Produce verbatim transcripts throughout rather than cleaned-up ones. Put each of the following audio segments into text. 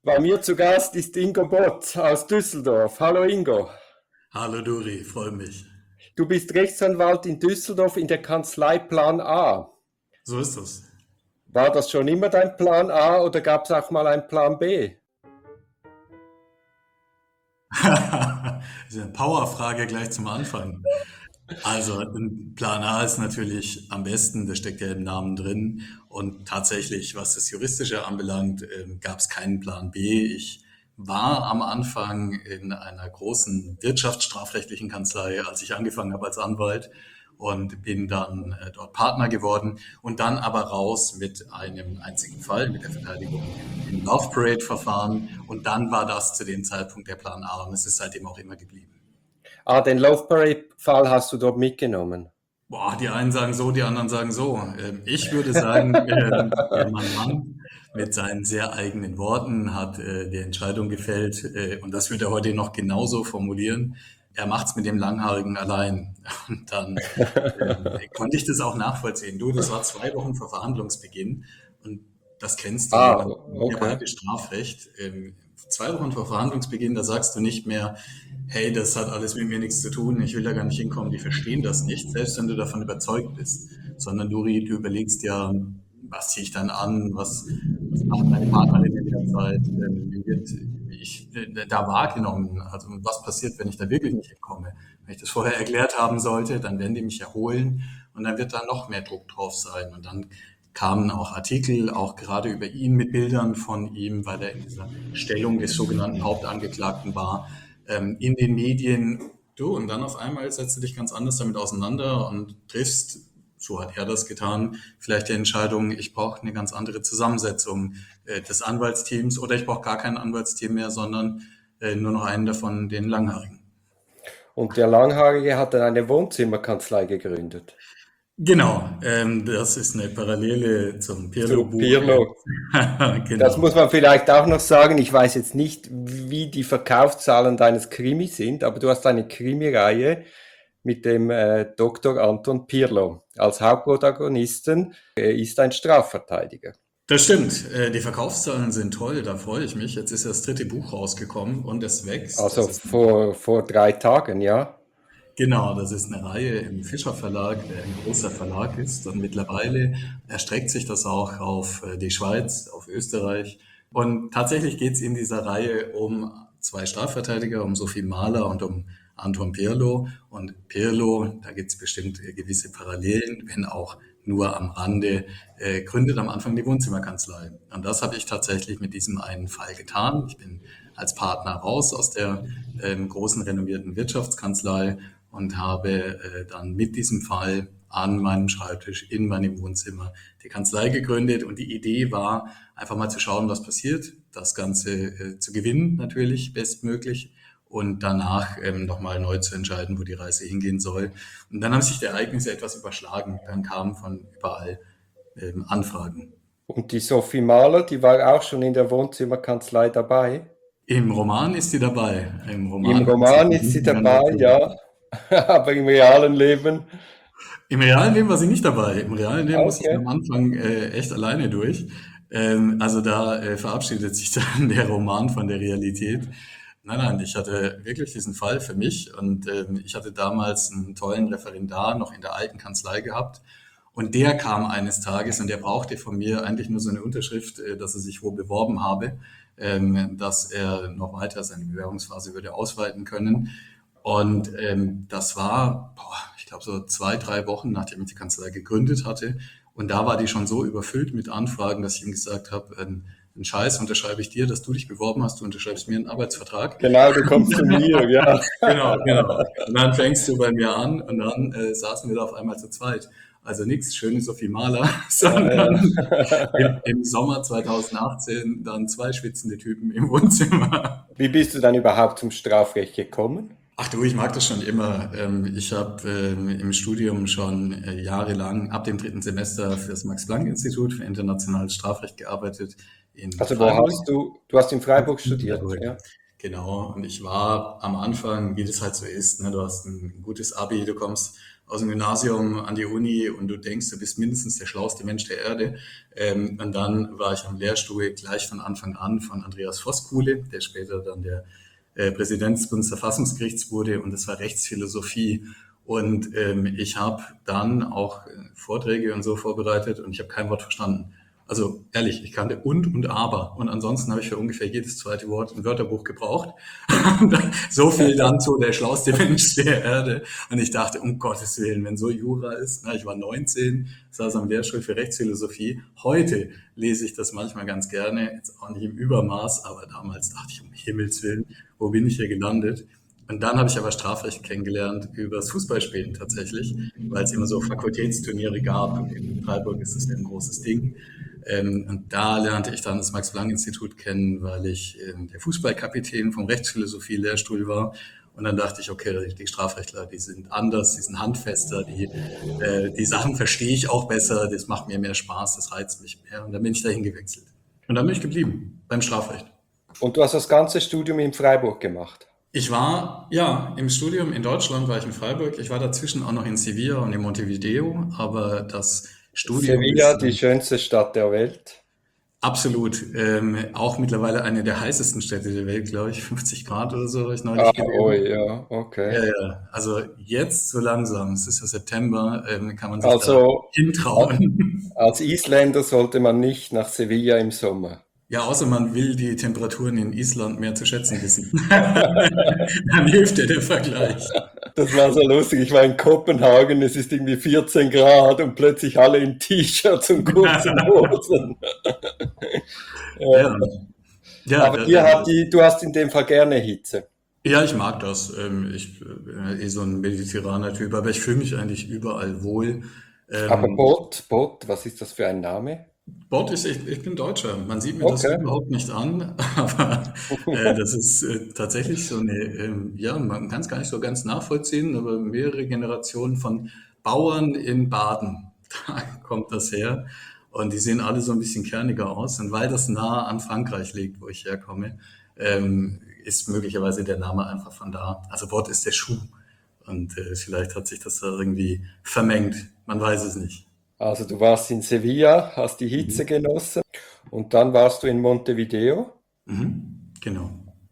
Bei mir zu Gast ist Ingo Bott aus Düsseldorf. Hallo Ingo. Hallo Duri, freue mich. Du bist Rechtsanwalt in Düsseldorf in der Kanzlei Plan A. So ist es. War das schon immer dein Plan A oder gab es auch mal einen Plan B? Das ist eine Powerfrage gleich zum Anfang. Also, ein Plan A ist natürlich am besten, das steckt ja im Namen drin. Und tatsächlich, was das Juristische anbelangt, ähm, gab es keinen Plan B. Ich war am Anfang in einer großen wirtschaftsstrafrechtlichen Kanzlei, als ich angefangen habe als Anwalt und bin dann äh, dort Partner geworden und dann aber raus mit einem einzigen Fall, mit der Verteidigung im Love Parade-Verfahren. Und dann war das zu dem Zeitpunkt der Plan A und es ist seitdem auch immer geblieben. Ah, den Love Parade-Fall hast du dort mitgenommen. Boah, die einen sagen so, die anderen sagen so. Ähm, Ich würde sagen, ähm, der Mandant mit seinen sehr eigenen Worten hat äh, die Entscheidung gefällt, äh, und das würde er heute noch genauso formulieren. Er macht's mit dem Langhaarigen allein. Und dann ähm, konnte ich das auch nachvollziehen. Du, das war zwei Wochen vor Verhandlungsbeginn und das kennst du, Ah, man kennt ja okay. beide Strafrecht. Ähm, zwei Wochen vor Verhandlungsbeginn, da sagst du nicht mehr, hey, das hat alles mit mir nichts zu tun, ich will da gar nicht hinkommen, die verstehen das nicht, selbst wenn du davon überzeugt bist, sondern du, du überlegst ja, was ziehe ich dann an, was, was macht meine Partnerin in der Zeit, ähm, wie wird ich äh, da wahrgenommen, also was passiert, wenn ich da wirklich nicht hinkomme. Wenn ich das vorher erklärt haben sollte, dann werden die mich erholen und dann wird da noch mehr Druck drauf sein und dann kamen auch Artikel, auch gerade über ihn mit Bildern von ihm, weil er in dieser Stellung des sogenannten Hauptangeklagten war, ähm, in den Medien. Du, und dann auf einmal setzt du dich ganz anders damit auseinander und triffst, so hat er das getan, vielleicht die Entscheidung, ich brauche eine ganz andere Zusammensetzung äh, des Anwaltsteams oder ich brauche gar kein Anwaltsteam mehr, sondern äh, nur noch einen davon, den Langhaarigen. Und der Langhaarige hat dann eine Wohnzimmerkanzlei gegründet. Genau, ähm, das ist eine Parallele zum Zu Pirlo-Buch. Pirlo. Das Genau. muss man vielleicht auch noch sagen. Ich weiß jetzt nicht, wie die Verkaufszahlen deines Krimis sind, aber du hast eine Krimireihe mit dem äh, Doktor Anton Pirlo als Hauptprotagonisten. Er ist ein Strafverteidiger. Das stimmt. Äh, die Verkaufszahlen sind toll, da freue ich mich. Jetzt ist ja das dritte Buch rausgekommen und es wächst. Also Das ist eine, vor, vor drei Tagen, ja. genau, das ist eine Reihe im Fischer Verlag, der ein großer Verlag ist. Und mittlerweile erstreckt sich das auch auf äh, die Schweiz, auf Österreich. Und tatsächlich geht es in dieser Reihe um zwei Strafverteidiger, um Sophie Mahler und um Anton Pirlo. Und Pirlo, da gibt es bestimmt äh, gewisse Parallelen, wenn auch nur am Rande, äh, gründet am Anfang die Wohnzimmerkanzlei. Und das habe ich tatsächlich mit diesem einen Fall getan. Ich bin als Partner raus aus der ähm, großen renommierten Wirtschaftskanzlei und habe äh, dann mit diesem Fall an meinem Schreibtisch in meinem Wohnzimmer die Kanzlei gegründet. Und die Idee war, einfach mal zu schauen, was passiert, das Ganze äh, zu gewinnen natürlich bestmöglich und danach ähm, nochmal neu zu entscheiden, wo die Reise hingehen soll. Und dann haben sich die Ereignisse etwas überschlagen. Dann kamen von überall ähm, Anfragen. Und die Sophie Mahler, die war auch schon in der Wohnzimmerkanzlei dabei. Im Roman ist sie dabei. Im Im Roman kommt sie Roman von ist sie hinten ran dabei, dazu. ja, aber im realen Leben. Im realen Leben war sie nicht dabei. Im realen Leben musste ich Okay. am Anfang äh, echt alleine durch. Ähm, also da äh, verabschiedet sich dann der Roman von der Realität. Nein, nein, ich hatte wirklich diesen Fall für mich und ähm, ich hatte damals einen tollen Referendar noch in der alten Kanzlei gehabt und der kam eines Tages und der brauchte von mir eigentlich nur so eine Unterschrift, äh, dass er sich wo beworben habe, ähm, dass er noch weiter seine Bewerbungsphase würde ausweiten können. Und ähm, das war, boah, ich glaube, so zwei, drei Wochen, nachdem ich die Kanzlei gegründet hatte. Und da war die schon so überfüllt mit Anfragen, dass ich ihm gesagt habe, einen, einen Scheiß unterschreibe ich dir, dass du dich beworben hast, du unterschreibst mir einen Arbeitsvertrag. Genau, du kommst zu mir, ja. Genau, genau. Und dann fängst du bei mir an und dann äh, saßen wir da auf einmal zu zweit. Also nichts schöne Sophie Mahler, Ja, sondern ja. im, im Sommer zwanzig achtzehn dann zwei schwitzende Typen im Wohnzimmer. Wie bist du dann überhaupt zum Strafrecht gekommen? Ach du, ich mag das schon immer. Ähm, Ich habe ähm, im Studium schon äh, jahrelang ab dem dritten Semester für das Max-Planck-Institut für internationales Strafrecht gearbeitet in Also wo Freiburg. hast du, du hast in Freiburg In studiert, Freiburg. ja? Genau. Und ich war am Anfang, wie das halt so ist, ne, du hast ein gutes Abi, du kommst aus dem Gymnasium an die Uni und du denkst, du bist mindestens der schlauste Mensch der Erde. Ähm, und dann war ich am Lehrstuhl gleich von Anfang an von Andreas Voskuhle, der später dann der äh, Präsident des Bundesverfassungsgerichts wurde, und das war Rechtsphilosophie. Und ähm, ich habe dann auch äh, Vorträge und so vorbereitet und ich habe kein Wort verstanden. Also ehrlich, ich kannte und und aber. Und ansonsten habe ich für ungefähr jedes zweite Wort ein Wörterbuch gebraucht. So viel dann zu der schlauste Mensch der Erde. Und ich dachte, um Gottes Willen, wenn so Jura ist, na, ich war neunzehn, saß am Lehrstuhl für Rechtsphilosophie. Heute lese ich das manchmal ganz gerne, jetzt auch nicht im Übermaß, aber damals dachte ich, um Himmels Willen, wo bin ich hier gelandet? Und dann habe ich aber Strafrecht kennengelernt übers Fußballspielen tatsächlich, weil es immer so Fakultätsturniere gab. In Freiburg ist das ja ein großes Ding. Ähm, und da lernte ich dann das Max-Planck-Institut kennen, weil ich ähm, der Fußballkapitän vom Rechtsphilosophie-Lehrstuhl war. Und dann dachte ich, okay, die Strafrechtler, die sind anders, die sind handfester, die, äh, die Sachen verstehe ich auch besser, das macht mir mehr Spaß, das reizt mich mehr. Und dann bin ich dahin gewechselt. Und dann bin ich geblieben beim Strafrecht. Und du hast das ganze Studium in Freiburg gemacht? Ich war, ja, im Studium in Deutschland war ich in Freiburg. Ich war dazwischen auch noch in Sevilla und in Montevideo, aber das Studium Sevilla, ist die äh, schönste Stadt der Welt. absolut, ähm, auch mittlerweile eine der heißesten Städte der Welt, glaube ich, fünfzig Grad oder so habe ich Ah, neulich oh gelesen. ja, okay. Ja, ja, also jetzt so langsam, es ist ja September, ähm, kann man sich da Also a- hintrauen. als Isländer sollte man nicht nach Sevilla im Sommer. Ja, außer man will die Temperaturen in Island mehr zu schätzen wissen. Dann hilft dir der Vergleich. Das war so lustig. Ich war in Kopenhagen, es ist irgendwie vierzehn Grad und plötzlich alle in T-Shirts und kurzen Hosen. Ja, Ja. ja, Aber da, dir da, hat die, du hast in dem Fall gerne Hitze. ja, ich mag das. Ähm, Ich bin ja eh so ein mediterraner Typ, aber ich fühle mich eigentlich überall wohl. Aber Ähm, Bot, Bot, was ist das für ein Name? Sport ist, ich, ich bin Deutscher. Man sieht mir das Okay. überhaupt nicht an, aber äh, das ist äh, tatsächlich so eine, ähm, ja, man kann es gar nicht so ganz nachvollziehen, aber mehrere Generationen von Bauern in Baden, da kommt das her. Und die sehen alle so ein bisschen kerniger aus. Und weil das nah an Frankreich liegt, wo ich herkomme, ähm, ist möglicherweise der Name einfach von da. Also Bord ist der Schuh. Und äh, vielleicht hat sich das da irgendwie vermengt. Man weiß es nicht. Also du warst in Sevilla, hast die Hitze Mhm. genossen und dann warst du in Montevideo Mhm. Genau.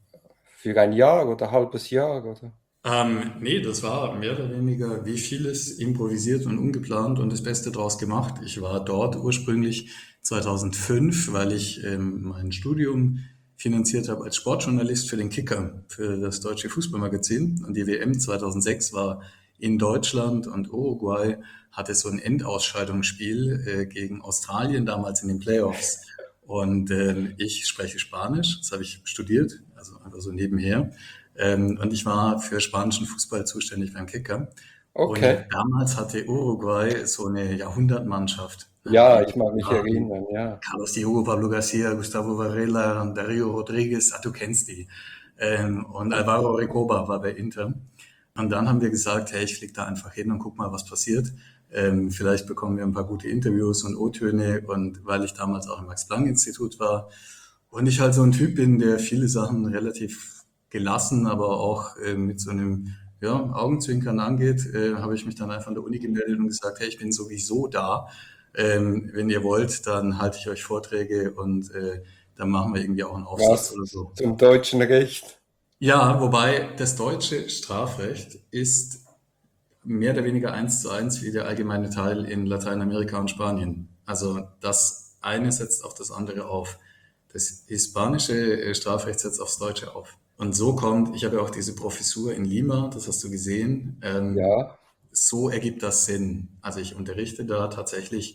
für ein Jahr oder ein halbes Jahr, oder? Ähm, nee, das war mehr oder weniger wie vieles improvisiert und ungeplant und das Beste draus gemacht. Ich war dort ursprünglich zweitausendfünf, weil ich ähm, mein Studium finanziert habe als Sportjournalist für den Kicker, für das deutsche Fußballmagazin. Und die W M zweitausendsechs war in Deutschland und Uruguay hatte so ein Endausscheidungsspiel äh, gegen Australien damals in den Playoffs. Und ähm, ich spreche Spanisch, das habe ich studiert, also einfach so nebenher. Ähm, und ich war für spanischen Fußball zuständig beim Kicker. Und Okay. damals hatte Uruguay so eine Jahrhundertmannschaft. Ja, Diego ich mag mich Forlán, erinnern, ja. Carlos Diogo, Pablo García, Gustavo Varela, Darío Rodríguez, ah, du kennst die. Ähm, und Alvaro Recoba war bei Inter. Und dann haben wir gesagt, hey, ich fliege da einfach hin und guck mal, was passiert. Ähm, vielleicht bekommen wir ein paar gute Interviews und O-Töne. Und weil ich damals auch im Max-Planck-Institut war und ich halt so ein Typ bin, der viele Sachen relativ gelassen, aber auch äh, mit so einem ja, Augenzwinkern angeht, äh, habe ich mich dann einfach an der Uni gemeldet und gesagt, hey, ich bin sowieso da. Ähm, wenn ihr wollt, dann halte ich euch Vorträge und äh, dann machen wir irgendwie auch einen Aufsatz Was oder so. zum deutschen Recht. Ja, wobei das deutsche Strafrecht ist mehr oder weniger eins zu eins wie der allgemeine Teil in Lateinamerika und Spanien. Also das eine setzt auf das andere auf. Das hispanische äh, Strafrecht setzt aufs Deutsche auf. Und so kommt, ich habe ja auch diese Professur in Lima, das hast du gesehen, ähm, Ja. so ergibt das Sinn. Also ich unterrichte da tatsächlich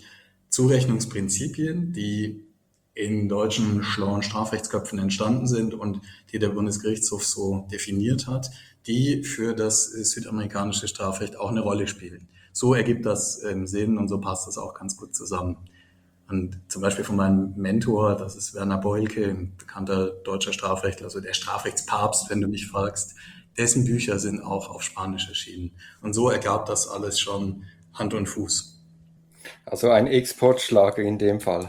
Zurechnungsprinzipien, die in deutschen schlauen Strafrechtsköpfen entstanden sind und die der Bundesgerichtshof so definiert hat, die für das südamerikanische Strafrecht auch eine Rolle spielen. So ergibt das ähm, Sinn und so passt das auch ganz gut zusammen. Und zum Beispiel von meinem Mentor, das ist Werner Beulke, ein bekannter deutscher Strafrechtler, also der Strafrechtspapst, wenn du mich fragst, dessen Bücher sind auch auf Spanisch erschienen. Und so ergab das alles schon Hand und Fuß. Also ein Exportschlager in dem Fall.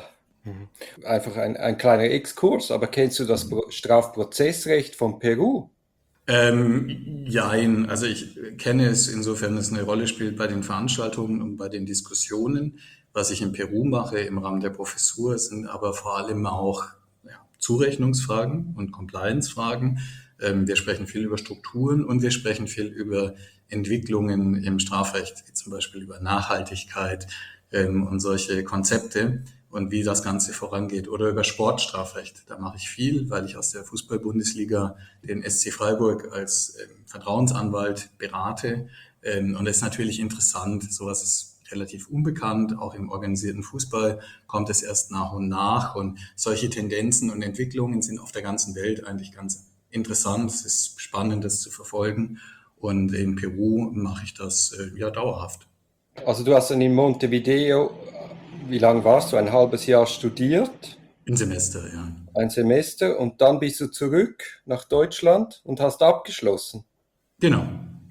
Einfach ein, ein kleiner Exkurs, aber kennst du das Pro- Strafprozessrecht von Peru? Ähm, jein, also ich kenne es insofern, es eine Rolle spielt bei den Veranstaltungen und bei den Diskussionen. Was ich in Peru mache im Rahmen der Professur, sind aber vor allem auch ja, Zurechnungsfragen und Compliance-Fragen. Ähm, wir sprechen viel über Strukturen und wir sprechen viel über Entwicklungen im Strafrecht, wie zum Beispiel über Nachhaltigkeit ähm, und solche Konzepte und wie das Ganze vorangeht. Oder über Sportstrafrecht. Da mache ich viel, weil ich aus der Fußball-Bundesliga den S C Freiburg als ähm, Vertrauensanwalt berate. Ähm, und das ist natürlich interessant. Sowas ist relativ unbekannt. Auch im organisierten Fußball kommt es erst nach und nach. Und solche Tendenzen und Entwicklungen sind auf der ganzen Welt eigentlich ganz interessant. Es ist spannend, das zu verfolgen. Und in Peru mache ich das äh, ja dauerhaft. Also du hast dann in Montevideo, wie lange warst du? Ein halbes Jahr studiert, Im Semester, ja. ein Semester, und dann bist du zurück nach Deutschland und hast abgeschlossen. Genau,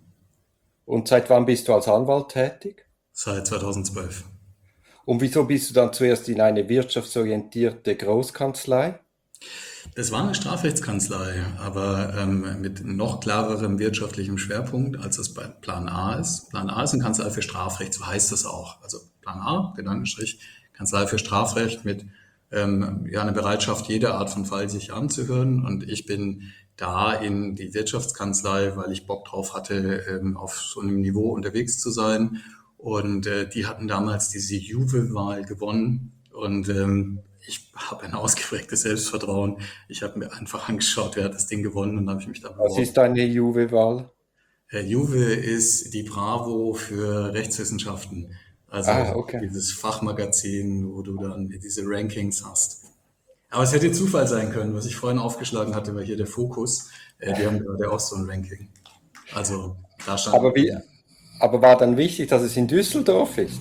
Und seit wann bist du als Anwalt tätig? seit zweitausendzwölf. Und wieso bist du dann zuerst in eine wirtschaftsorientierte Großkanzlei? Das war eine Strafrechtskanzlei, aber ähm, mit noch klarerem wirtschaftlichem Schwerpunkt, als es bei Plan A ist. Plan A ist eine Kanzlei für Strafrecht, so heißt es auch. Also Plan A, Gedankenstrich, Kanzlei für Strafrecht mit ähm, ja, einer Bereitschaft, jede Art von Fall sich anzuhören. Und ich bin da in die Wirtschaftskanzlei, weil ich Bock drauf hatte, ähm, auf so einem Niveau unterwegs zu sein. Und äh, die hatten damals diese Juve-Wahl gewonnen. Und ähm, ich habe ein ausgeprägtes Selbstvertrauen. Ich habe mir einfach angeschaut, wer hat das Ding gewonnen und dann habe ich mich da Was beworben. ist eine Juve-Wahl? Äh, Juve ist die Bravo für Rechtswissenschaften. Ah, Also okay. dieses Fachmagazin, wo du dann diese Rankings hast. Aber es hätte Zufall sein können. Was ich vorhin aufgeschlagen hatte, war hier der Fokus. Äh, die haben gerade auch so ein Ranking. Also da Aber stand, wie, aber war dann wichtig, dass es in Düsseldorf ist?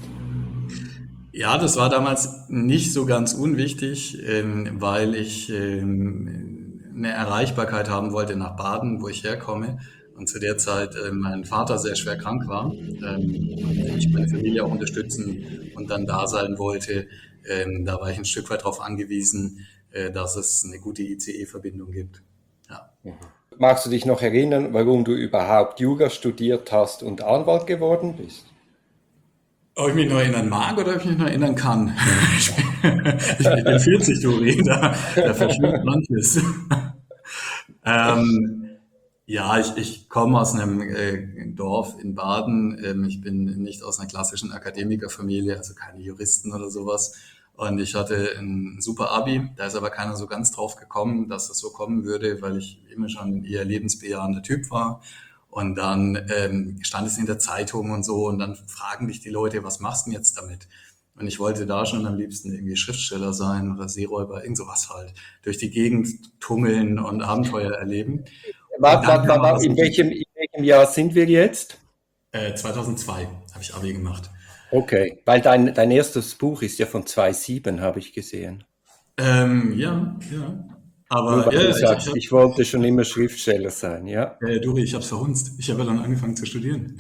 ja, das war damals nicht so ganz unwichtig, ähm, weil ich ähm, eine Erreichbarkeit haben wollte nach Baden, wo ich herkomme. Und zu der Zeit äh, mein Vater sehr schwer krank war ähm, und ich meine Familie auch unterstützen und dann da sein wollte. Ähm, da war ich ein Stück weit darauf angewiesen, äh, dass es eine gute I C E-Verbindung gibt. Ja. Magst du dich noch erinnern, warum du überhaupt Jura studiert hast und Anwalt geworden bist? Ob ich mich noch erinnern mag oder ob ich mich noch erinnern kann? Ich bin, ich bin vierzig, Dori, da, da verschwimmt manches. Ähm, ja, ich, ich komme aus einem äh, Dorf in Baden. Ähm, ich bin nicht aus einer klassischen Akademikerfamilie, also keine Juristen oder sowas. Und ich hatte ein super Abi. Da ist aber keiner so ganz drauf gekommen, dass das so kommen würde, weil ich immer schon ein eher lebensbejahender Typ war. Und dann ähm, stand es in der Zeitung und so. Und dann fragen dich die Leute, was machst du denn jetzt damit? Und ich wollte da schon am liebsten irgendwie Schriftsteller sein oder Seeräuber, irgend sowas halt. Durch die Gegend tummeln und Abenteuer erleben. Und Warte, dann warte, kam aber warte, so in welchem, in welchem Jahr sind wir jetzt? äh, zweitausendzwei habe ich Abi gemacht. Okay, weil dein, dein erstes Buch ist ja von zweitausendsieben, habe ich gesehen. Ähm, ja, ja. Nur Aber weil du ja, ich, ich sagst, habe, ich wollte schon immer Schriftsteller sein, ja. äh, Duri, ich habe es verhunzt. Ich habe ja dann angefangen zu studieren.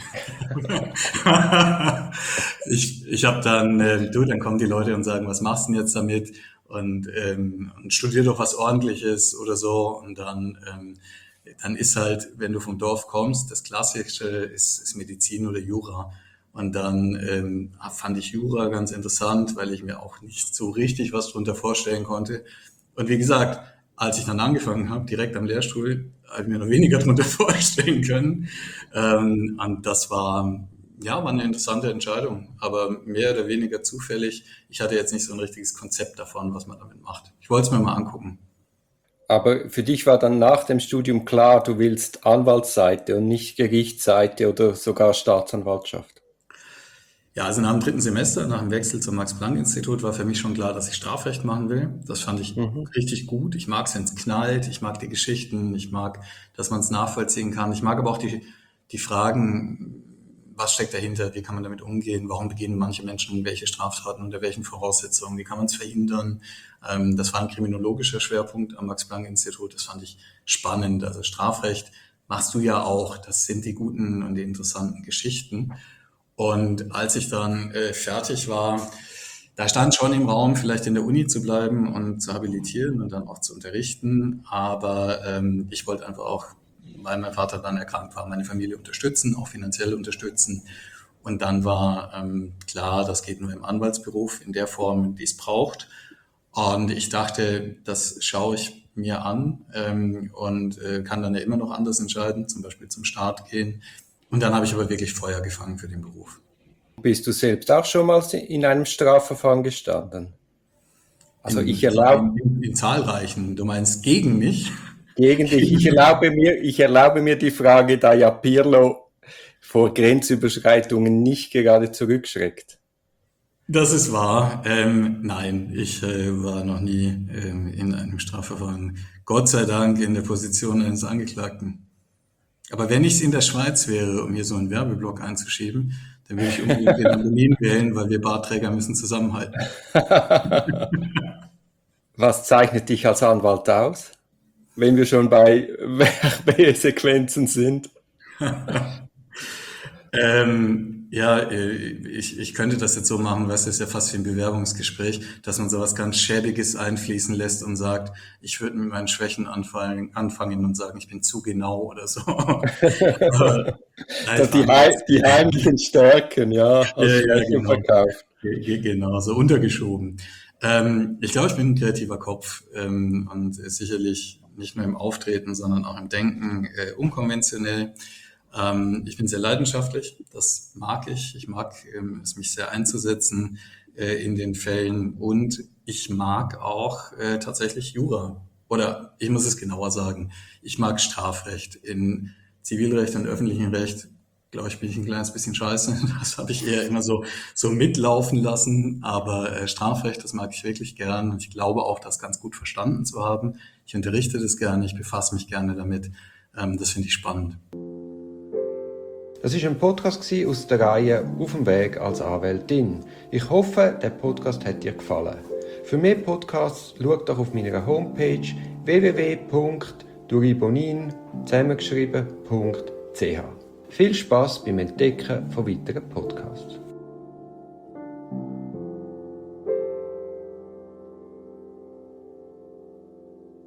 ich ich habe dann, äh, du, dann kommen die Leute und sagen, was machst du denn jetzt damit? Und, ähm, und studier doch was Ordentliches oder so. Und dann, ähm, dann ist halt, wenn du vom Dorf kommst, das Klassische ist, ist Medizin oder Jura. Und dann ähm, fand ich Jura ganz interessant, weil ich mir auch nicht so richtig was drunter vorstellen konnte. Und wie gesagt, als ich dann angefangen habe, direkt am Lehrstuhl, habe ich mir noch weniger drunter vorstellen können. Ähm, und das war, ja, war eine interessante Entscheidung, aber mehr oder weniger zufällig. Ich hatte jetzt nicht so ein richtiges Konzept davon, was man damit macht. Ich wollte es mir mal angucken. Aber für dich war dann nach dem Studium klar, du willst Anwaltsseite und nicht Gerichtsseite oder sogar Staatsanwaltschaft. Ja, also nach dem dritten Semester, nach dem Wechsel zum Max-Planck-Institut war für mich schon klar, dass ich Strafrecht machen will. Das fand ich Mhm. richtig gut. Ich mag es, wenn es knallt. Ich mag die Geschichten. Ich mag, dass man es nachvollziehen kann. Ich mag aber auch die, die Fragen, was steckt dahinter? Wie kann man damit umgehen? Warum begehen manche Menschen welche Straftaten? Unter welchen Voraussetzungen? Wie kann man es verhindern? Ähm, das war ein kriminologischer Schwerpunkt am Max-Planck-Institut. Das fand ich spannend. Also Strafrecht machst du ja auch. Das sind die guten und die interessanten Geschichten. Und als ich dann äh, fertig war, da stand schon im Raum, vielleicht in der Uni zu bleiben und zu habilitieren und dann auch zu unterrichten. Aber ähm, ich wollte einfach auch weil mein Vater dann erkrankt war, meine Familie unterstützen, auch finanziell unterstützen. Und dann war ähm, klar, das geht nur im Anwaltsberuf in der Form, die es braucht. Und ich dachte, das schaue ich mir an ähm, und äh, kann dann ja immer noch anders entscheiden, zum Beispiel zum Staat gehen. Und dann habe ich aber wirklich Feuer gefangen für den Beruf. Bist du selbst auch schon mal in einem Strafverfahren gestanden? Also In, ich erlaube in, in zahlreichen, du meinst gegen mich? gegen dich, ich erlaube mir, ich erlaube mir die Frage, da ja Pirlo vor Grenzüberschreitungen nicht gerade zurückschreckt. Das ist wahr. Ähm, nein, ich äh, war noch nie ähm, in einem Strafverfahren. Gott sei Dank in der Position eines Angeklagten. Aber wenn ich es in der Schweiz wäre, um hier so einen Werbeblock einzuschieben, dann würde ich unbedingt den Antonin wählen, weil wir Bartträger müssen zusammenhalten. Was zeichnet dich als Anwalt aus, wenn wir schon bei Werbesequenzen sind? Ähm, ja, äh, ich, ich könnte das jetzt so machen, weißt du, das ist ja fast wie ein Bewerbungsgespräch, dass man sowas ganz Schäbiges einfließen lässt und sagt, ich würde mit meinen Schwächen anfangen, anfangen und sagen, ich bin zu genau oder so. Aber, nein, So die, hei- die heimlichen Stärken, ja, als ja, ja, Schwächen genau. verkauft. Ge- ge- Genau, so untergeschoben. Ähm, ich glaube, ich bin ein kreativer Kopf ähm, und äh, sicherlich nicht nur im Auftreten, sondern auch im Denken äh, unkonventionell. Ähm, ich bin sehr leidenschaftlich, das mag ich. Ich mag ähm, es, mich sehr einzusetzen äh, in den Fällen und ich mag auch äh, tatsächlich Jura. Oder ich muss es genauer sagen, ich mag Strafrecht. In Zivilrecht und öffentlichem Recht, glaube ich, bin ich ein kleines bisschen scheiße. Das habe ich eher immer so, so mitlaufen lassen. Aber äh, Strafrecht, das mag ich wirklich gern. Und ich glaube auch, das ganz gut verstanden zu haben. Ich unterrichte das gerne, ich befasse mich gerne damit. Ähm, das finde ich spannend. Das war ein Podcast aus der Reihe «Auf dem Weg als Anwältin». Ich hoffe, der Podcast hat dir gefallen. Für mehr Podcasts schau doch auf meiner Homepage w w w punkt duribonin zusammengeschrieben punkt c h. Viel Spass beim Entdecken von weiteren Podcasts.